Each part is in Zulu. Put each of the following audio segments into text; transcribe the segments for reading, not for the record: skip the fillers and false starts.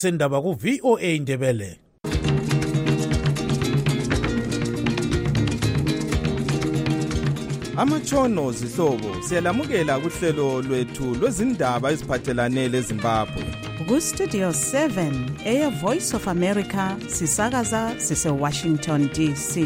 sendaba ku VOA Indebele. Amatshono zihlobo siyalamukela kuhlelo lwethu lwezindaba eziphathelane leZimbabwe. Ku Studio 7 Air Voice of America sisakaza sise Washington DC.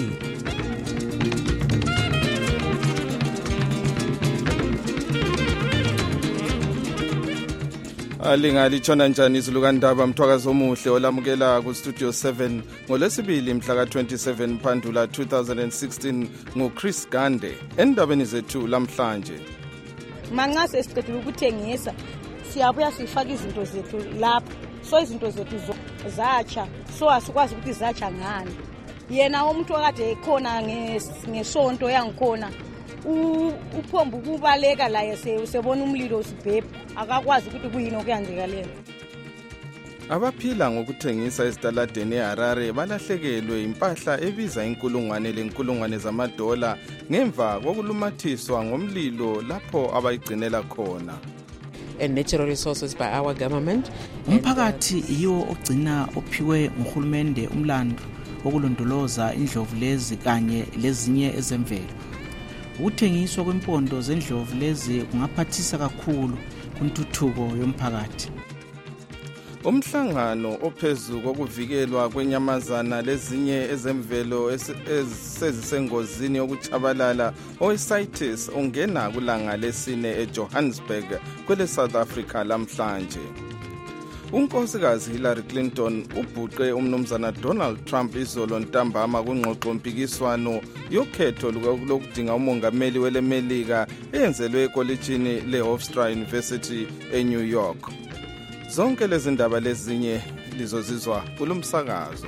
Lingalithona njani izilukandaba mthwakazi omuhle olamukela ku Studio 7 ngolwesibili mhla ka-27 Mphandula 2016 nguChris Gande. Endabeni zethu lamhlanje, manxa sesiqedile ukuthengisa siyabuya sifaka izinto zethu lapha, so izinto zethu zatsha, so asikwazi ukuthi zatsha ngani. Yena umuntu okade ekhona ngesonto yangikhona uphomba ukubaleka la yesebona umlilo usibhebha, akakwazi ukuthi kuyini okuyenzeka leyo. Abaphila ngokuthengisa esitaladeni eHarare balahlekelwe impahla ebiza inkulungwane zamadola ngemva kokulumathiswa ngomlilo lapho abayigcinela khona. And natural resources by our government. Umphakathi yiwo ogcina ophiwe nguhulumende umlando wokulondoloza indlovu lezi kanye lezinye ezemvelo. Ukuthengiswa kwempondo zendlovu lezi kungaphathisa kakhulu kuntuthuko yomphakathi. Umhlangano ophezu kokuvikelwa kwenyamazana lezinye ezemvelo ezisengozini yokuchabalala oCITES ongena kulanga lesine eJohannesburg kwele South Africa lamhlanje. Unkosikazi Hillary Clinton ubhuqe umnumzana Donald Trump izolo ntambama kungxoxo mpikiswano yokhetho lokudinga umongameli welemelika eyenzelwe ekolejini leHofstra University eNew York. Zonke lezi ndaba lezinye lizozizwa kulomsakazo.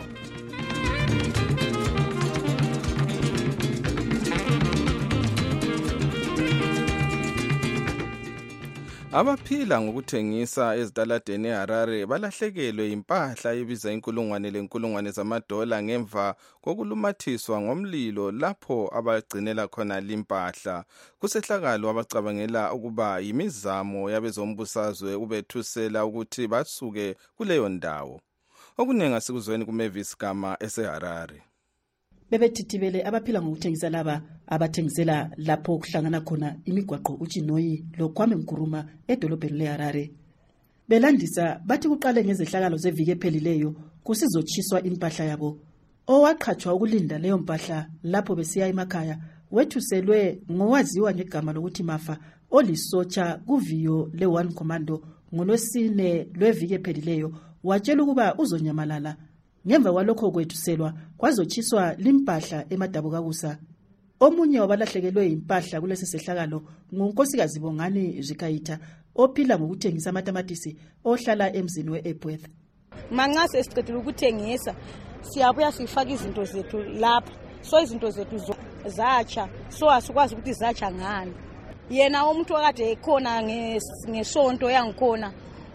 Abaphila ngokuthengisa ezitaladeni eHarare balahlekelwe impahla ebiza inkulungwane zamadola ngemva kokulumathiswa ngomlilo lapho abagcinela khona limpahla. Kusehlakalo abacabangela ukuba yimizamo yabezombusazwe ubethusela ukuthi basuke kuleyo ndawo. Okunenga sikuzweni kuMavis Gama eseHarare. Bebethithibele abaphila ngokuthengisa laba abathengisela lapho kuhlangana khona imigwaqo uChinoyi loKwame Nkrumah edolobheni leHarare. Belandisa bathi kuqale ngezehlakalo zeviki ephelileyo kusizotshiswa impahla yabo. Owaqhatshwa ukulinda leyo mpahla lapho besiya emakhaya wethuselwe ngowaziwa ngegama lokuthi Mafa olisotsha kuviyo le1 Commando ngolwesine lweviki ephelileyo, watshela ukuba uzonyamalala. Ngemva kwalokho kwethuselwa kwazotshiswa limpahla eMadabukakusa. Omunye wabalahlekelwe impahla kulesi sehlakalo ngunkosikazi Bongani Zvikayita ophila ngokuthengisa amatamatisi ohlala emzini weEpworth. Manxa sesiqedile ukuthengisa siyabuya sifaka izinto zethu lapha, so izinto zethu zatsha, so asikwazi ukuthi zatsha ngani. Yena umuntu okade ekhona ngesonto yangikhona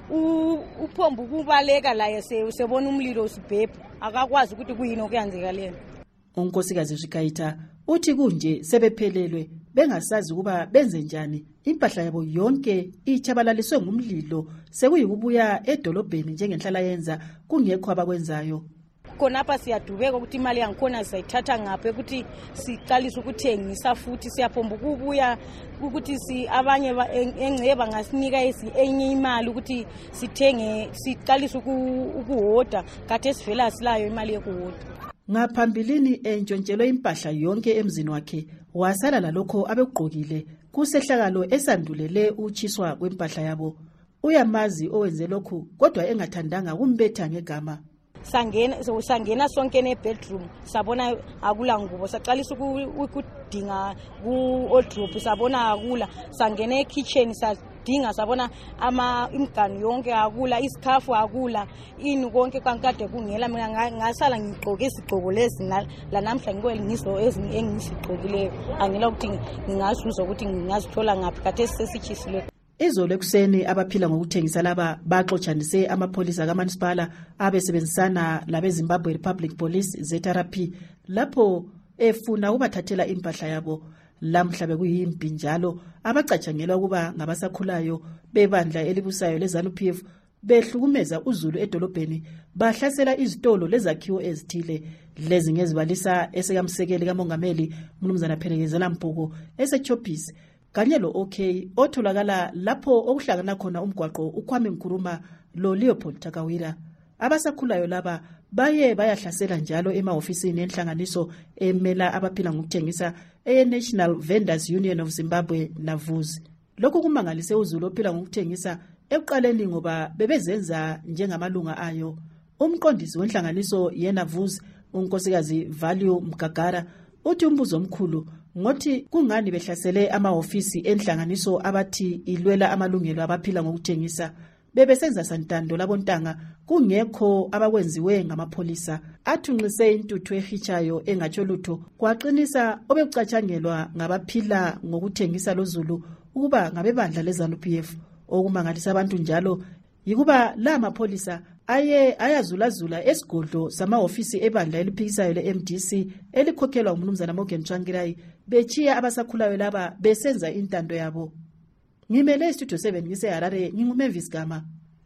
uphomba ukubaleka la yesebona umlilo usibhebha, akakwazi ukuthi kuyini okuyenzeka leyo. Unkosikazi Zvikayita uthi kunje sebephelelwe bengasazi ukuba benze njani. Impahla yabo yonke ichabalaliswe ngumlilo, sekuyikubuya edolobheni njengenhlala yenza kungekho abakwenzayo. Khonapha siyadubeka ukuthi imali yangikhona sayithatha ngaphi ukuthi siqalise ukuthengisa futhi siyaphomba ukubuya ukuthi abanye engceba ngasinika enye imali ukuthi sithenge siqalise ukuhoda kade esivela silayo imali yokuhoda. Ngaphambilini entshontshelwe impahla yonke emzini wakhe wasala lalokho abegqokile kusehlakalo esandulele utshiswa kwempahla yabo. Uyamazi owenze lokhu kodwa engathandanga kumbetha ngegama. Sangena sonke ne-bedroom sabona akula ngubo, saqalisa ukudinga ku-wardrobe sabona akula, sangena e-kitchen sadinga sabona imiganu yonke akula, isikhafu akula, ini konke kankade kungela. Mina ngasala ngigqoke isigqoko lezi lanamhla ngikwelingiso engisigqokileyo, angela ukuthi ngingazuza ukuthi ngingazithola ngaphi kade sesitshisile. Izolo ekuseni abaphila ngokuthengisa laba baxotshanise amapholisa kaManisipala abesebenzisana labeZimbabwe Republic Police ZRP lapho efuna ukubathathela impahla yabo. Lamhla bekuyimpi njalo abacatshangelwa ukuba ngabasakhulayo bebandla elibusayo leZANU-PF behlukumeza uZulu edolobheni bahlasela izitolo lezakhiwo ezithile. Lezi ngezibalisa esekamsekeli kamongameli Mnumzana Phelekezela Mpuku eseChoppies kanye lo OK otholakala lapho okuhlangana khona umgwaqo uKwame Nkrumah lo Leopold Takawira. Abasakhulayo laba baye bayahlasela njalo emahofisini enhlanganiso emela abaphila ngokuthengisa National Vendors Union of Zimbabwe NAVUZ. Lokhu kumangalise uZulu ophila ngokuthengisa ekuqaleni ngoba bebezenza njengamalunga ayo. Umqondisi wenhlanganiso yeNAVUZ unkosikazi Value Mgagara uthi umbuzo omkhulu ngothi kungani behlasele amahofisi enhlanganiso abathi ilwela amalungelo abaphila ngokuthengisa. Bebesenza santando labontanga kungekho abakwenziwe ngamapholisa. Athunqise intuthu ehichayo engatsho lutho kwaqinisa obekucatshangelwa ngabaphila ngokuthengisa loZulu ukuba ngabebandla leZANU-PF. Okumangalisa abantu njalo yikuba la mapholisa ayazulazula esigodlo samahofisi ebandla eliphikisayo leMDC elikhokhelwa uMnumzana Morgan Tsvangirai bechiya abasakhulayo laba besenza intando yabo. Ngimele Studio 7 ngiseHarare nginguMavis Gama.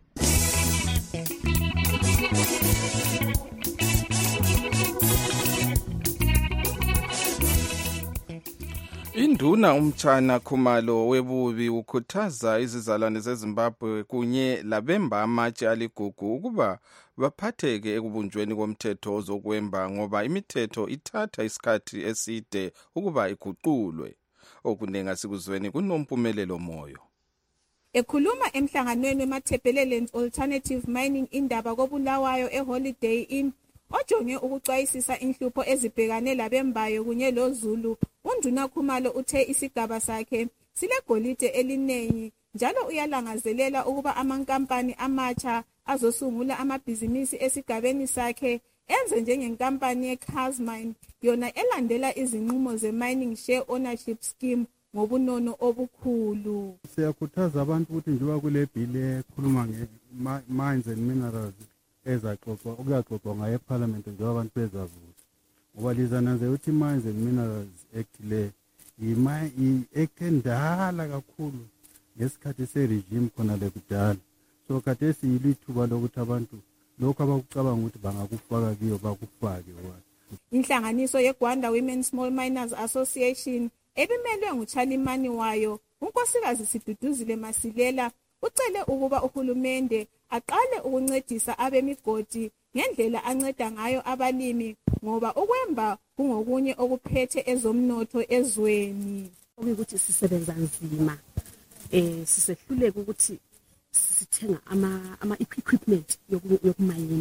Induna umtshana Khumalo webubi ukhuthaza izizalwane zeZimbabwe kunye labemba amatshe aligugu ukuba baphatheke ekubunjweni komthetho ozokwemba ngoba imithetho ithatha isikhathi eside ukuba iguqulwe. Okunenga sikuzweni kunompumelelo moyo. Ekhuluma emhlanganweni weMathebeleland Alternative Mining indaba koBulawayo eHoliday Inn ojonge ukucwayisisa inhlupho ezibhekane labembayo kunye loZulu, uNduna Khumalo uthe isigaba sakhe silegolide elinengi njalo uyalangazelela ukuba amankampani amatsha azosungula amabhizinisi esigabeni sakhe enze njengenkampani yeCasmine yona elandela izinqumo ze-Mining Share Ownership Scheme ngobunono obukhulu. Siyakhuthaza abantu ukuthi njengoba kule bill ekhuluma nge-mines and minerals ezaxoxwa okuyaxoxwa ngayo eParliament njengoba abantu bezavuza. Ngoba lizananze ukuthi i-Mines and Minerals Act le i-act endala kakhulu ngesikhathi se-regime khona le kudala. So kade siyilithuba lokuthi abantu lokho abakucabanga ukuthi bangakufaka kiyo bakufake. Inhlanganiso yeGwanda Women Small Miners Association ebimelwe nguChalimani wayo unkosikazi Siduduzile Masilela ucele ukuba uhulumende aqale ukuncedisa abemigodi ngendlela anceda ngayo abalimi ngoba ukwemba kungokunye okuphethe ezomnotho ezweni. Ukuthi sisebenza nzima sisehluleka ukuthi sithenga ama-equipment yokumayina.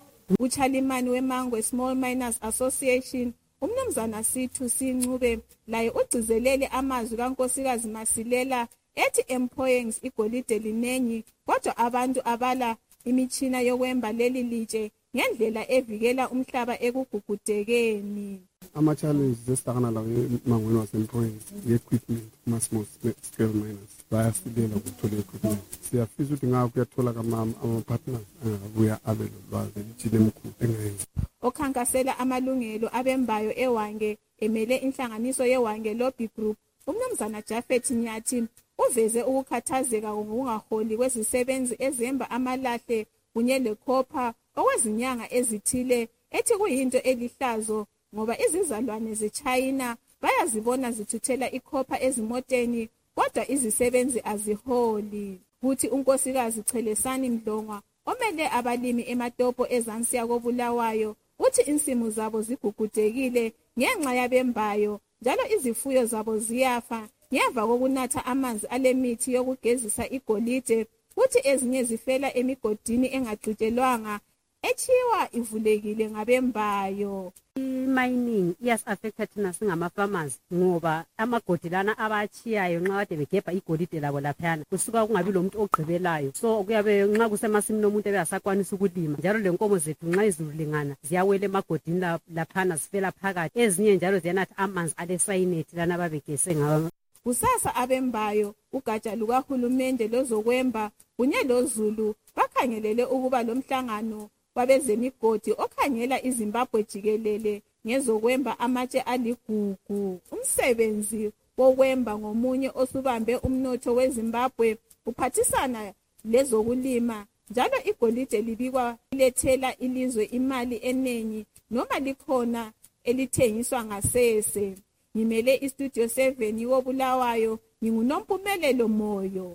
uChalimani weMangwe Small Miners Association uMnumzana Sithu Sincube laye ugcizelele amazwi kankosikazi Masilela ethi employings igolide linengi kodwa abantu abala imitshina yokwemba leli litshe ngendlela evikela umhlaba ekugugudekeni. Ama-challenges esihlangana lawo emangweni wasemployings i-equipment kuma-small scale miners bayasilela ukuthola i-equipment. Siyafisa ukuthi ngakho kuyathola ama-partners angabuya abe lolwazi elithile emkhulu engayenza. Okhankasela amalungelo abembayo eWange emele inhlanganiso yeWange Lobby Group uMnumzana Jafet Nyathi uveze ukukhathazeka ngokungaholi kwezisebenzi ezemba amalahle kunye lekhopha okwezinyanga ezithile ethi kuyinto elihlazo ngoba izizalwane zeChina bayazibona zithuthela ikhopha ezimoteni kodwa izisebenzi aziholi. Kuthi unkosikazi Chelesani Mdlongwa omele abalimi ematopo eZansi koBulawayo uthi insimu zabo zigugudekile ngenxa yabembayo njalo izifuyo zabo ziyafa ngemva kokunatha amanzi alemithi yokugezisa igolide futhi ezinye zifela emigodini engaxutshelwanga ethiwa ivulekile ngabembayo. I-mining iyas-affecta thina singama-farmers ngoba amagodi lana abachiyayo nxa kade begebha igolide labo laphayana kusuka kungabi lo muntu ogqibelayo, so kuyabe nxa kusemasimini omuntu ebeyasakwanisa ukulima njalo lenkomo zethu nxa izulu lingana ziyawela emagodini laphana zifela phakathi, ezinye njalo ziyanatha amanzi alesayinethi lana babegese ngawo. Kusasa abembayo ugatsha lukahulumende lozokwemba kunye loZulu bakhangelele ukuba lo mhlangano wabezemigodi okhangela iZimbabwe jikelele ngezokwemba amatshe aligugu. Umsebenzi wokwemba ngomunye osubambe umnotho weZimbabwe uphathisana lezokulima njalo igolide libikwa lilethela ilizwe imali eningi noma likhona elithengiswa ngasese. Ngimele istudio 7 yoBulawayo, nginguNompumelelo Moyo.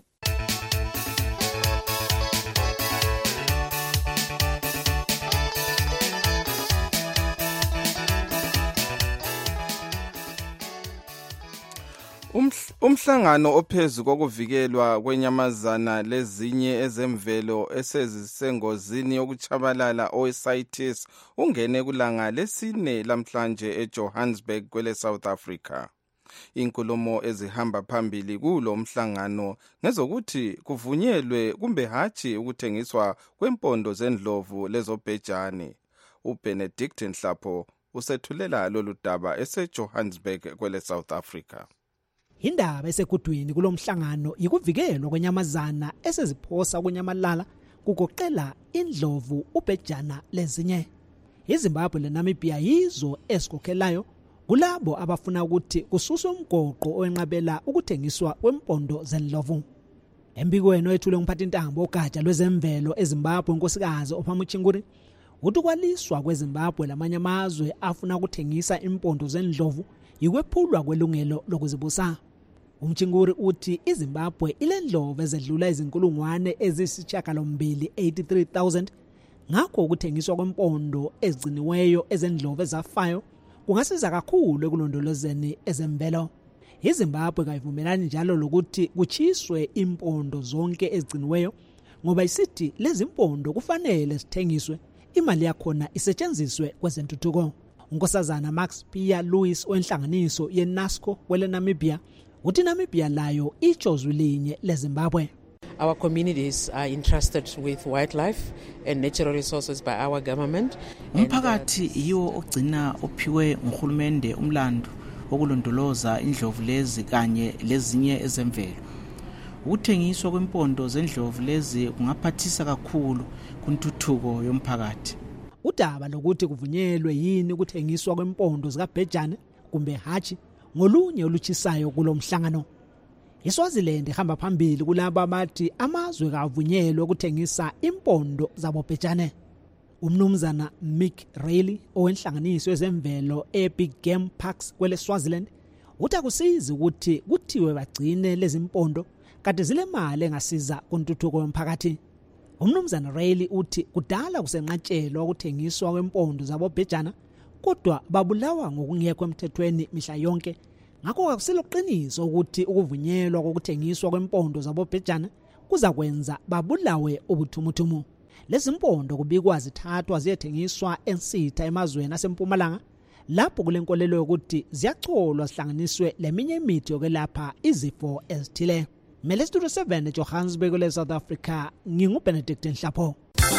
Umhlangano ophezulu kokuvikelwa kwenyamazana lezinye ezemvelo esezisengozini yokuchabalala oCITES ungene kulanga lesine lamhlanje eJohannesburg kwele South Africa. Inkulumo ezihamba phambili kulo mhlangano ngezokuthi kuvunyelwe kumbe hatshi ukuthengiswa kwempondo zendlovu lezobhejane. uBenedict Nhlapho usethulela lolu daba eseJohannesburg kwele South Africa. Indaba esekudwini kulomhlangano ikuvikelwa kwenyamazana eseziphosa kunyamalala kugoqela indlovu, ubhejana lezinye. iZimbabwe leNamibia yizo esikhokhelayo kulabo abafuna ukuthi kususwe umgoqo owenqabela ukuthengiswa kwempondo zendlovu. Embikweni ethule ngumphathintambo ogatsha lwezemvelo eZimbabwe unkosikazi Ophamuchinguri uthi kwaliswa kweZimbabwe lamanye amazwe afuna ukuthengisa impondo zendlovu ikwephulwa kwelungelo lokuzibusa. Umchinguri uthi iZimbabwe ilendlovu ezedlula izinkulungwane ezisishiyagalombili 83,000 ngakho ukuthengiswa kwempondo ezigciniweyo ezendlovu ezafayo kungasiza kakhulu ekulondolozeni ezemvelo. iZimbabwe kayivumelani njalo lokuthi kuchiswe impondo zonke ezigciniweyo ngoba isithi lezi impondo kufanele zithengiswe, imali yakhona isetshenziswe kwezentuthuko. Unkosazana Max Pia Louis wenhlanganiso yeNASCO kwele Namibia uthi Namibia layo ijozwe linye leZimbabwe. Our communities are entrusted with wildlife and natural resources by our government. Umphakathi yiwo ogcina ophiwe nguhulumende umlando wokulondoloza indlovu lezi kanye lezinye ezemvelo. Ukuthengiswa kwempondo zendlovu lezi kungaphathisa kakhulu kuntuthuko yomphakathi. Udaba lokuthi kuvunyelwe yini ukuthengiswa kwempondo zikabhejane kumbe hatshi ngolunye olutshisayo kulomhlangano. iSwaziland ihamba phambili kulabo abathi amazwe kavunyelwe ukuthengisa impondo zabobhejane. Umnumzana Mick Riley owenhlanganiso yezemvelo eBig Game Parks kwele Swaziland uthi akusizi ukuthi kuthiwe bagcine lezi impondo kade zile mali engasiza kuntuthuko yomphakathi. Umnumzana Riley uthi kudala kusenqatshelwa ukuthengiswa kwempondo zabobhejana kodwa babulawa ngokungekho emthethweni mihla yonke. Ngakho akuseloqiniso ukuthi ukuvunyelwa kokuthengiswa kwempondo zabobhejana kuza kwenza babulawe ubuthumuthumu. Lezi impondo kubikwa zithathwa ziyethengiswa eNsitha emazweni asempumalanga lapho kulenkolelo yokuthi ziyacholwa zihlanganiswe leminye imithi yokwelapha izifo ezithile. Mele Studio 7 eJohannesburg kwele South Africa, nginguBenedict Nhlapho.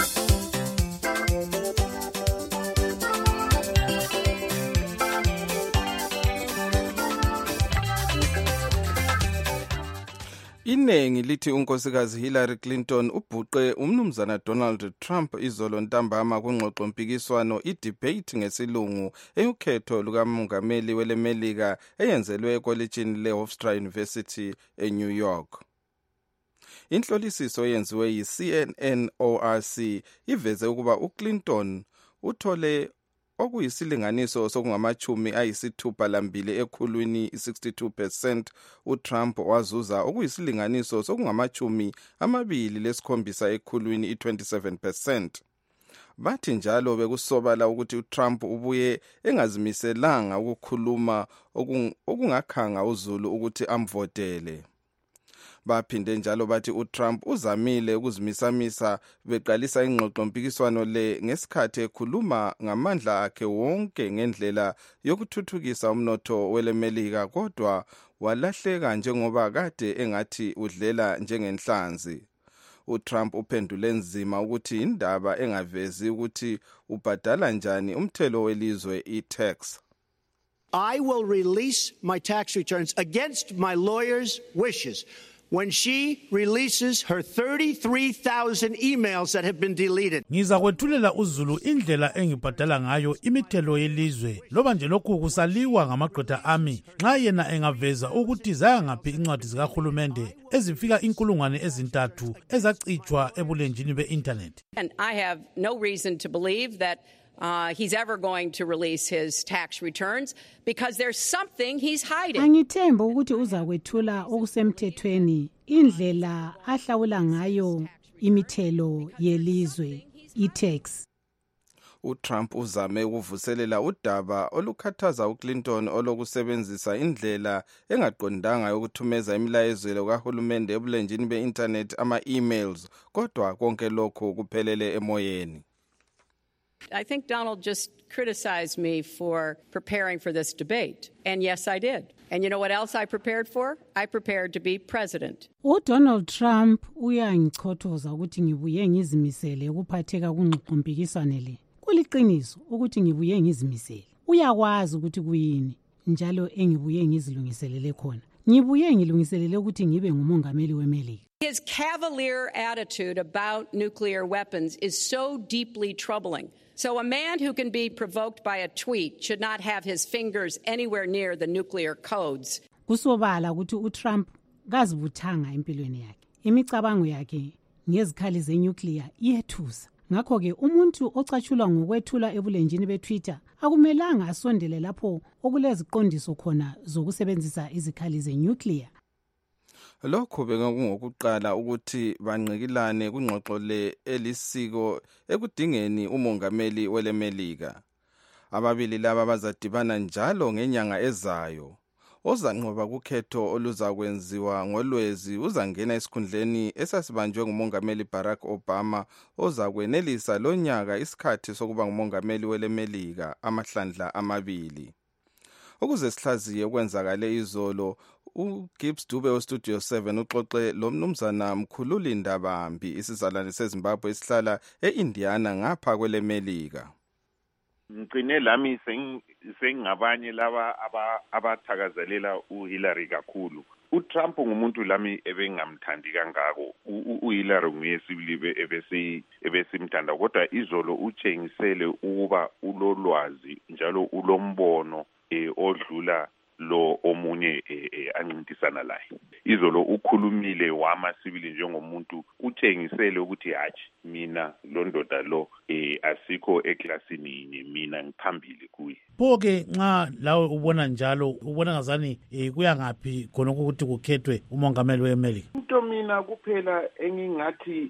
Inengi lithi unkosikazi Hillary Clinton ubhuqe umnumzana Donald Trump izolo ntambama kungxoxo mpikiswano idebate ngesilungu eyukhetho lukamongameli welemelika eyenzelwe ekolejini leHofstra University eNew York. Inhlolisiso yenziwe yiCNN ORC iveze ukuba uClinton uthole okuyisilinganiso sokungamachumi ayisithupha lambili ekhulwini 62%, uTrump wazuza okuyisilinganiso sokungamachumi amabili lesikhombisa ekhulwini 27%. Bathi njalo bekusobala ukuthi uTrump ubuye engazimiselanga ukukhuluma okungakhanga uZulu ukuthi amvotele. Baphinde njalo bathi uTrump uzamile ukuzimisamisa beqalisa ingxoxo mpikiswano le ngesikhathi ekhuluma ngamandla akhe wonke ngendlela yokuthuthukisa umnotho welemelika kodwa walahleka njengoba kade engathi udlela njengenhlanzi. uTrump uphendule nzima ukuthi indaba engavezi ukuthi ubhadala njani umthelo welizwe iTax. I will release my tax returns against my lawyer's wishes. when she releases her 33,000 emails that have been deleted. Ngiza kwethulela uZulu indlela engibhadala ngayo imithelo yelizwe loba nje lokhu kusaliwa ngamagqwetha ami nxa yena engaveza ukuthi zayangaphi incwadi zikahulumende ezifika 3,000 ezacitshwa ebulenjini be-internet. And I have no reason to believe that he's ever going to release his tax returns because there's something he's hiding. Angithemba ukuthi uza kwethula okusemthethweni indlela ahlawula ngayo imithelo yelizwe i-tax. uTrump uzame ukuvuselela udaba olukhathaza uClinton olokusebenzisa indlela engaqondanga yokuthumeza imilayezelo kahulumende ebulenjini be-internet ama-emails kodwa konke lokho kuphelele emoyeni. I think Donald just criticized me for preparing for this debate. And yes, I did. And you know what else I prepared for? I prepared to be president. Donald Trump uyangichothoza ukuthi ngibuye ngizimisele ukuphatheka kungqompikiswane le. Kuliqiniso ukuthi ngibuye ngizimisele. Uyakwazi ukuthi kuyini njalo engibuye ngizilungiselele khona. Ngibuye ngilungiselele ukuthi ngibe ngumongameli weMelika. His cavalier attitude about nuclear weapons is so deeply troubling. So a man who can be provoked by a tweet should not have his fingers anywhere near the nuclear codes. Kusobala ukuthi uTrump kazibuthanga empilweni yakhe. Imicabango yakhe ngezikhali zenuclear iyethusa. Ngakho ke umuntu ocatshulwa ngokwethula ebulenjini beTwitter akumelanga asondele lapho okuleziqondiso khona zokusebenzisa izikhali zenuclear. Lokho bekungokuqala ukuthi banqikilane kungxoxo le elisiko ekudingeni umongameli weleMelika. Ababili laba bazadibana njalo ngenyanga ezayo. Ozanqoba kukhetho oluzakwenziwa ngolwezi uzangena esikhundleni esasibanjwe ngumongameli Barack Obama ozakwenelisa lonyaka isikhathi sokuba ngumongameli weleMelika amahlandla amabili. Ukuze sihlaziye okwenzakale izolo uGibbs Dube oStudio 7 uxoxe lo mnumzana Mkhululi Ndabambi isizalwane seZimbabwe esihlala eIndiana ngapha kweleMelika. Ngicine lami sengabanye laba abathakazelela uHillary kakhulu. uTrump ngumuntu lami ebengamthandi kangako. uHillary nguyesibili ebesimthanda kodwa izolo utshengisele ukuba ulolwazi njalo ulombono odlula lo omunye ancintisana laye. Izolo ukhulumile wamasibili njengomuntu utshengisele ukuthi hathi mina lo ndoda lo asikho eklasini yinye mina ngiphambili kuye. Phoke nxa lawe ubona njalo ubona ngazani kuya ngaphi khona ukuthi kukhethwe umongameli weMelika? Into mina kuphela engingathi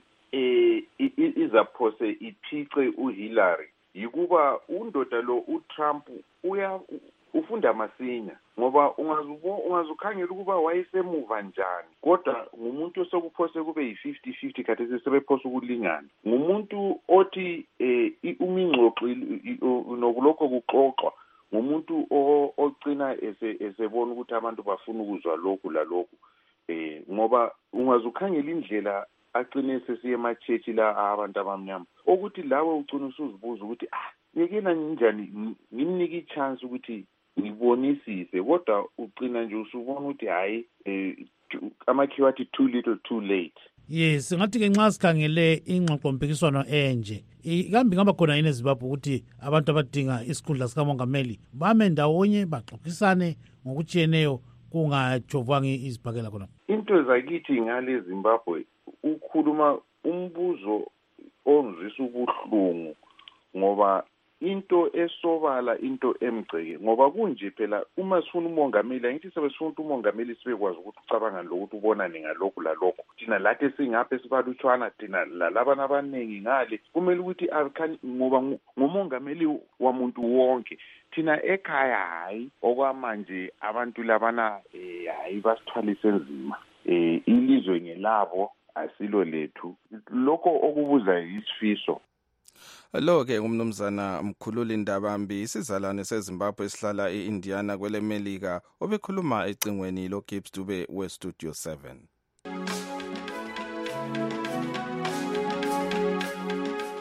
izaphose iphice uHillary yikuba undoda lo uTrump ufunda masinya ngoba ungazukhangela ukuba wayesemuva njani kodwa ngumuntu osokuphose kube yi50-50 khathesi sebephose ukulingana ngumuntu othi umingxoxo nokulokho kuxoxwa ngumuntu ocina esebona ukuthi abantu bafuna ukuzwa lokhu lalokhu ngoba ungazukhangela indlela aqine sesiye emachechi la abantu abamnyama ukuthi lawe ucina usuzibuza ukuthi ngekena njani ngimnike ichance ukuthi ngibonisise kodwa ucina nje usubona ukuthi hayi amakhiwa athi too little too late. Yes, ngathi ke nxa sikhangele ingxoxo mpikiswano enje kambe ngaba khona yini eZimbabwe ukuthi abantu abadinga isikhundla sikamongameli bame ndawonye baxoxisane ngokutshiyeneyo kungajovwanga izibhakela khona. Into zakithi ngale Zimbabwe ukhuluma umbuzo onzisa ubuhlungu ngoba into esobala into emgceke ngoba kunje phela uma sifuna umongameli angithi sebesifuna umongameli sibekwazi ukuthi ucabanga lokuthi ubonane ngalokho lalokho thina lathi singapha sibalutshwana thina lalabana abaningi ngale kumele ukuthi ngoba ngumongameli wamuntu wonke thina ekhaya hayi okwamanje abantu labana hayi basithwalise nzima ilizwe ngelabo asilo lethu lokho okubuza isifiso. Lo ke umnumzana Mkhululi Ndabambi isizalwane seZimbabwe esihlala eIndiana kweleMelika obekhuluma ecingweni loGibbs Dube weStudio 7.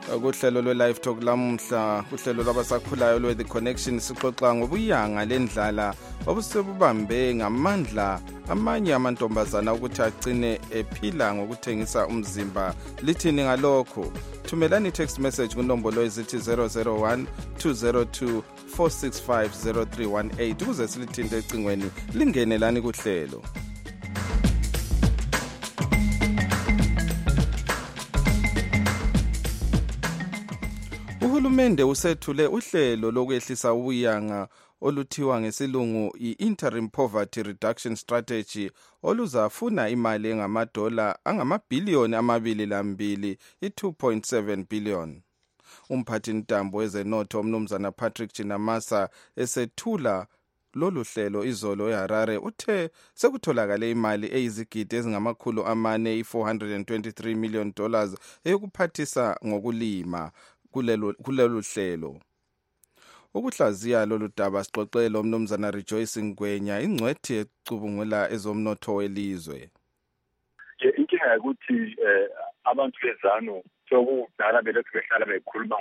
Kuhlelo lwe-Live Talk lamhla, kuhlelo lwabasakhulayo lwe-The Connection sixoxa ngobuyanga lendlala obusebubambe ngamandla amanye amantombazana ukuthi agcine ephila ngokuthengisa umzimba. Lithini ngalokho? Thumelani text message kunombolo ezithi 001 202 465 0318 ukuze silithinte ecingweni lingenelani kuhlelo. Uhulumende usethule uhlelo lokwehlisa ubuyanga oluthiwa ngesilungu i-Interim Poverty Reduction Strategy oluzafuna imali engamadola angamabhiliyoni 2.2 i-2.7 billion. Umphathi ntambo wezenotho umnumzana Patrick Chinamasa esethula lolu hlelo izolo eHarare uthe sekutholakale imali eyizigidi ezingamakhulu amane $423 million eyokuphathisa ngokulima kulelu hlelo. Ukuhlaziya lolu daba sixoxelo umnumzana Rejoice Ngwenya ingcwethi ecubungula ezomnotho welizwe. Inkinga ukuthi abantu bezanu sokudala belokhu behlala bekhuluma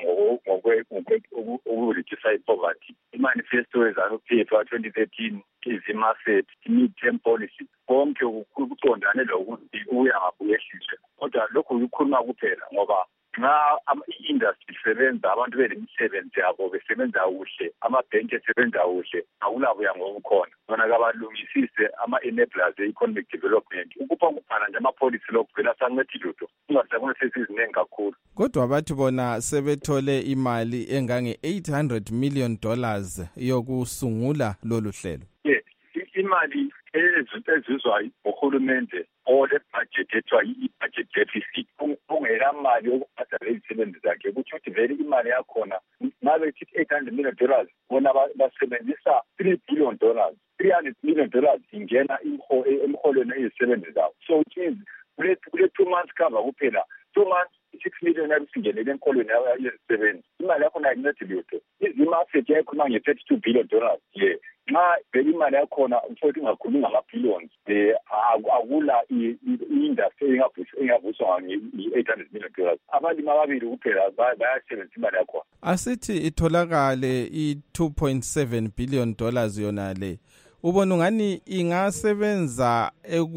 ngokureduce i-poverty. I-manifesto wezanu PF 2013 izimaset mid-term policy konke ukuqondane lokuthi uyangabuyehliswe. Kodwa lokhu ukukhuluma kuphela ngoba nxa i-industry isebenza abantu belemisebenzi yabo besebenza kuhle amabhenki esebenza kuhle akulabuya ngokukhona bona kabalungisise ama-enablers e-economic development ukupha kuphana nje amapolisi lokhu vela sancethi lutho ungasabona sesiziningi kakhulu. Kodwa bathi bona sebethole imali engange-$800 million yokusungula lolu hlelo. Imali ezizwa uhulumende ole budget ethiwa i-budget deficit ungela mali yokuphatha izisebenzi zakhe ukuthi vele imali yakhona ngabe ithi $800 million bona basebenzisa $3 billion $300 million ingena emholweni ezisebenzi zabo. So it means kule 2 months cover kuphela 2 months 6 million yabisingenele enkolweni yezisebenzi imali yakhona ayincedi lutho. Izimaset yakhona nge-$32 billion nxa vele imali yakhona mfowethu ingakhulumi ngama-billions akula i-industry engavuswa nge-$800 million. Abalimi ababili kuphela bayasebenzisa imali yakhona. Asithi itholakale i-$2.7 billion yona le. Ubona ngani ingasebenza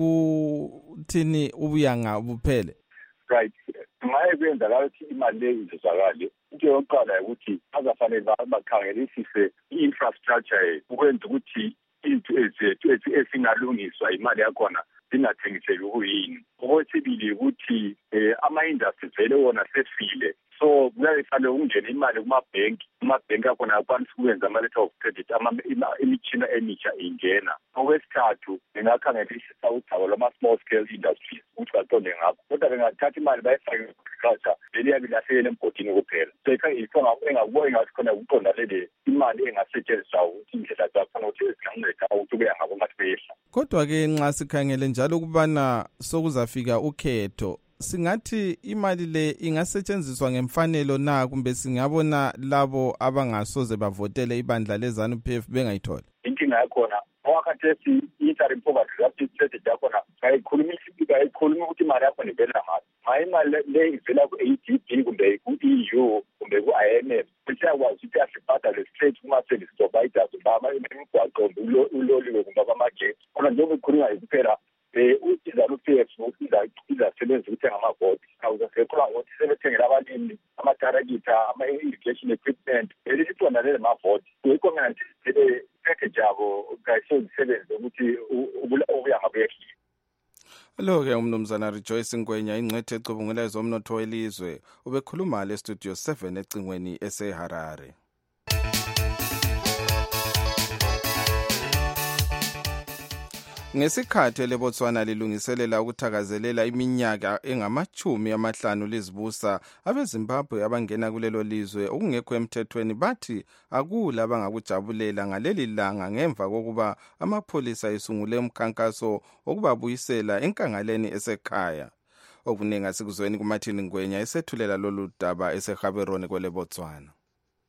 ekuthini ubuyanga buphele? Right. Maye kwenza ukuthi imali le izozakale. Into yokuqala ukuthi azafanele bakhangelisise i-infrastructure ukwenza ukuthi into ezethu esingalungiswa imali yakhona zingathengiseki kuyini. Okwesibili ukuthi ama-industry vele wona sefile. So kuyafanele ungene imali kumabhenki akhona akwanisa ukwenza ama-letter of credit imitshina emitsha ingena. Okwesithathu bengakhangelisisa udaba lwama-small scale industries ukuthi baqonde ngakho kodwa bengathatha imali bayifake agriculture vele yabe ilahlekele emgodini kuphela. So engakubona ngathi khona ukuqondane imali engasetshenziswa ukuthi indlela zakhona ukuthi ezinganceda ukuthi kuya ngabo ngathi beyehla. Kodwa-ke nxa sikhangele njalo ukubana sokuzafika ukhetho singathi imali le ingasetshenziswa ngemfanelo na kumbe singabona labo abangasoze bavotele ibandla leZANU-PF bengayithola? Inkinga yakhona wakhathesi i-interim poverty strategy yakhona kayikhulumi ukuthi imali yakhona ivela ngaphi. Hayi imali le ivela ku-ADB kumbe ku-EU kumbe ku-IMF siyakwazi ukuthi asibhadale straight kuma-service providers imigwaqo uloliwe kumbe abamagetsi khona njengoba ikhulunywa kuphela iZANU-PF izasebenza ukuthenga amavoti awuzasekhula ngokuthi sebethengela abalimi amatarakitha ama-irrigation equipment elisiqondane lemavoti yikho mina nje package yabo kayisebenze ukuthi ubuyanga buyehlile. Lo-ke umnumzana Rejoice Ngwenya ingcwethi ecubungula ezomnotho welizwe ubekhuluma le studio 7 ecingweni eseHarare. Ngesikhathi leBotswana lilungiselela ukuthakazelela iminyaka engama-50 lizibusa, abeZimbabwe abangena kulelo lizwe okungekho emthethweni bathi akula abangakujabulela ngaleli langa ngemva kokuba amapholisa esungule umkhankaso okubabuyisela enkangaleni esekhaya. Okuningi asikuzweni kuMathini Ngwenya esethulela lolu daba eseGaborone kweleBotswana.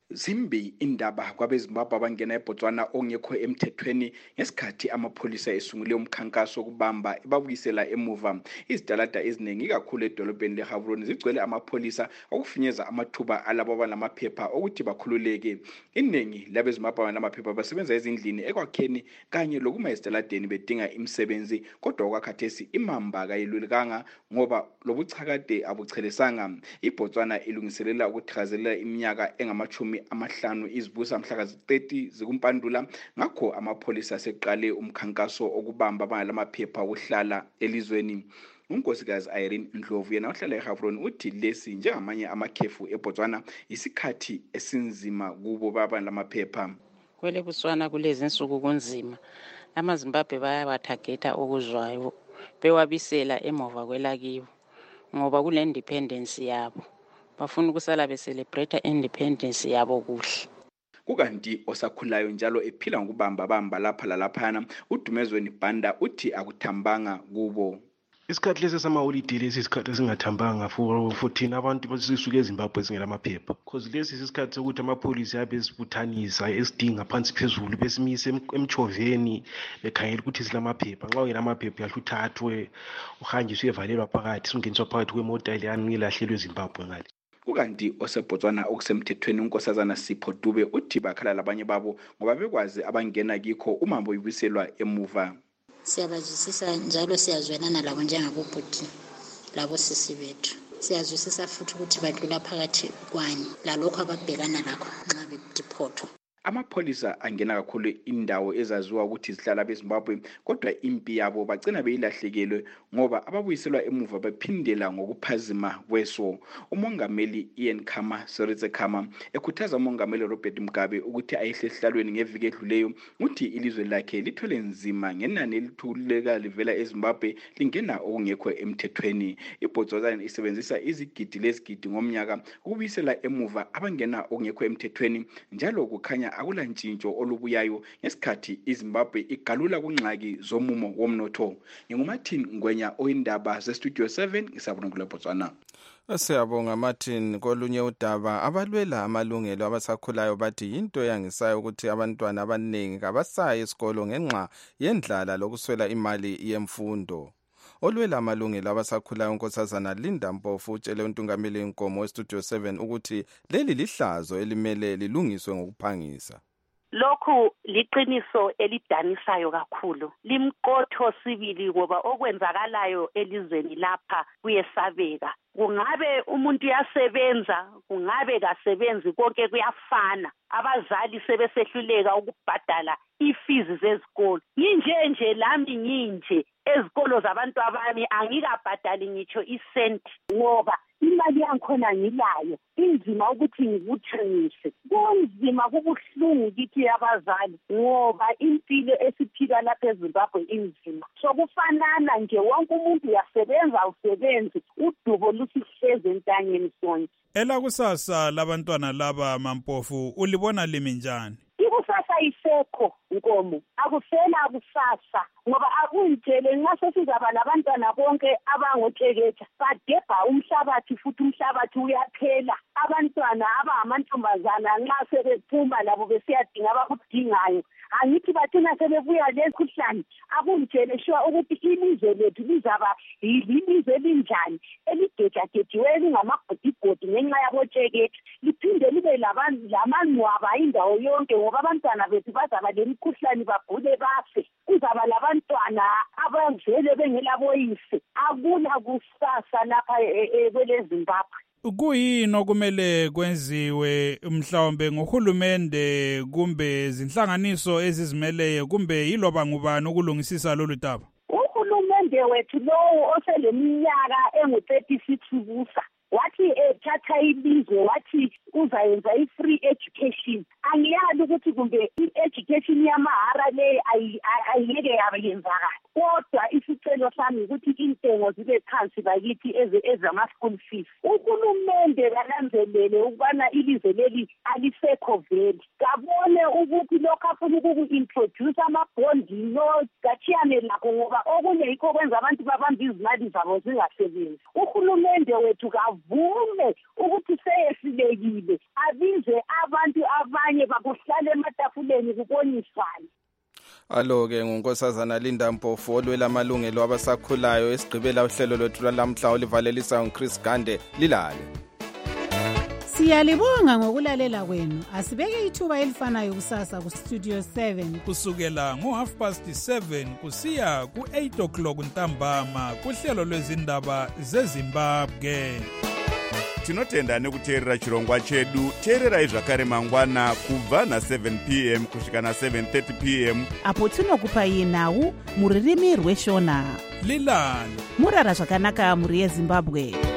Zimbi indaba kwabeZimbabwe abangena eBotswana ongekho emthethweni ngesikhathi amapholisa esungule umkhankaso okubamba babuyisela emuva izitalada eziningi kakhulu edolobheni leGaborone zigcwele amapholisa okufinyeza amathuba alabo abanamaphepha ukuthi bakhululeke. Iningi labeZimbabwe abanamaphepha basebenza ezindlini ekwakheni kanye lokuma ezitaladeni bedinga imisebenzi, kodwa okwakhathesi imamba kayilulekanga ngoba lobuchakade abuchelesanga. iBotswana ilungiselela ukuthakazelela iminyaka engamachumi amahlanu izibusa mhla ka-30 zikuMpandula. Ngakho amapholisa aseqale umkhankaso okubamba abangalamaphepha okuhlala elizweni. uNkosikazi Irene Ndlovu yena ohlala eGaborone uthi lesi njengamanye amakhefu eBotswana isikhathi esinzima kubo abangalamaphepha. Kwele Botswana kulezi insuku kunzima. AmaZimbabwe bayabathageta okuzwayo bewabisela emuva kwelakibo ngoba kule independence yabo. Bafuna ukusala becelebrate independence yabo kuhle. Kukanti osakhulayo njalo ephila ngokubamba lapha lalaphana uDumezweni Banda uthi akuthambanga kubo. Isikhathi lesi samaholiday lesi isikhathi esingathambanga for thina abantu basisuke eZimbabwe singela maphepha, because lesi isikhathi sokuthi amapholisi abe esibuthanisa esidinga phansi phezulu besimisa emchoveni bekhangela ukuthi silamaphepha. Nxa ungela maphepha yahle uthathwe uhanjiswe evalelwa phakathi sungeniswa phakathi kwemota leyani ngelahlelwe eZimbabwe ngale. Kukanti oseBotswana okusemthethweni uNkosazana Sipho Dube uthi bakhala labanye babo ngoba bekwazi abangena kikho uma boyibiselwa emuva. Siyabazwisisa njalo siyazwenana labo njengabobhuti labo sisi bethu. Siyazwisisa futhi ukuthi badlula phakathi kwani lalokho ababhekana lakho nxa bediphothwa. Amapholisa angena kakhulu indawo ezaziwa ukuthi zihlala beZimbabwe, kodwa impi yabo bagcina beyilahlekelwe ngoba ababuyiselwa emuva bephindela ngokuphazima kweso. Umongameli Ian Khama Soritse Khama ekhuthaza umongameli Robert Mugabe ukuthi ayehle esihlalweni ngeviki edluleyo uthi ilizwe lakhe lithwele nzima ngenani elithuleka livela eZimbabwe lingena okungekho emthethweni. iBotswana isebenzisa izigidi lezigidi ngomnyaka ukubuyisela emuva abangena okungekho emthethweni, njalo kukhanya akulantshintsho olubuyayo ngesikhathi iZimbabwe igalula kunxaki zomumo womnotho. NginguMartin Ngwenya oyindaba zeStudio 7 ngisabona kule Botswana. Siyabonga Martin. Kolunye udaba abalwela amalungelo abasakhulayo bathi yinto yangisayo ukuthi abantwana abaningi kabasayi esikolo ngenxa yendlala lokuswela imali yemfundo. Olwela amalungelo abasakhulayo uNkosazana Linda Mpofu utshele uNtungameli Inkomo weStudio 7 ukuthi leli lihlazo elimele lilungiswe ngokuphangisa. Lokhu liqiniso elidanisayo kakhulu, limqotho sibili ngoba okwenzakalayo elizweni lapha kuyesabeka. Kungabe umuntu uyasebenza, kungabe kasebenzi, konke kuyafana. Abazali sebesehluleka ukubhadala ifizi zezikolo. Nje lami nginje ezikolo zabantu abami angikabhadali ngitsho isenti ngoba imali yankhona ngilayo. Inzima ukuthi ngikuthengise, kunzima, kubuhlungu kithi abazali ngoba impilo esiphila lapha eZimbabwe inzima. So kufanana nje wonke umuntu uyasebenza usebenzi, udubo lusihleze entanyeni sonke. Elakusasa labantwana laba Mampofu ulibona limi njani? Ikusasa isekho Nkomo, akusela kusasa ngoba akuntshele nxa sesizaba labantwana bonke abangotheketha badebha umhlabathi futhi umhlabathi uyaphela. Abantwana abangamantombazana nxa sebephuma labo besiyadinga abakudingayo, angithi bathina sebebuya lekhuhlane. Akuntshele shuwa ukuthi ilizwe lethu lizaba yilizwe elinjani eligejagediweyo elingamagodigodi ngenxa yabotheketha, liphinde libe lamangcwaba indawo yonke ngoba abantwana bethu bazaba lemikhuhlane bagule bafe. Kuzaba labantwana abazele bengelaboyise. Akula kusasa lapha kweleZimbabwe. Kuyini okumele kwenziwe mhlawumbe ngohulumende kumbe zinhlanganiso ezizimeleyo kumbe yiloba ngubani ukulungisisa lolu daba? Uhulumende wethu lowo oseleminyaka engu-36 kusa wathi ethatha ilizwe wathi uzayenza i-free education. Angiyali ukuthi kumbe i-education yamahara le ayingeke yabenzakala, kodwa isicelo sami ukuthi intengo zibe phansi bakithi ezama-school fees. Uhulumende kananzelele ukubana ilizwe leli alisekho vele, kabone ukuthi lokho afuna ukuku-introduce amabhondi nogatshiyane lakho ngoba okunye yikho kwenza abantu babambe izimali zabo zingasebenzi. Uhulumende wethu kavume ukuthi seyehlulekile abize abantu okunye bakuhlala ematafuleni kuboniswane. Alo-ke ngunkosazana Linda Mpofu olwela amalungelo abasakhulayo esigqibela uhlelo lwethu lwalamhla olivalelisayo nguChris Gande lilale. Siyalibonga ngokulalela kwenu. Asibeke ithuba elifanayo kusasa ku Studio 7 kusukela ngo7:30 kusiya ku8:00 ntambama kuhlelo lwezindaba zeZimbabwe. Tinotenda nekuteerera chirongwa chedu. Teererai zvakare mangwana kubva na7 p.m. kusvika na7:30 p.m. apo tinokupai nhau muririmi rweshona. Lilani murara zvakanaka muri yeZimbabwe.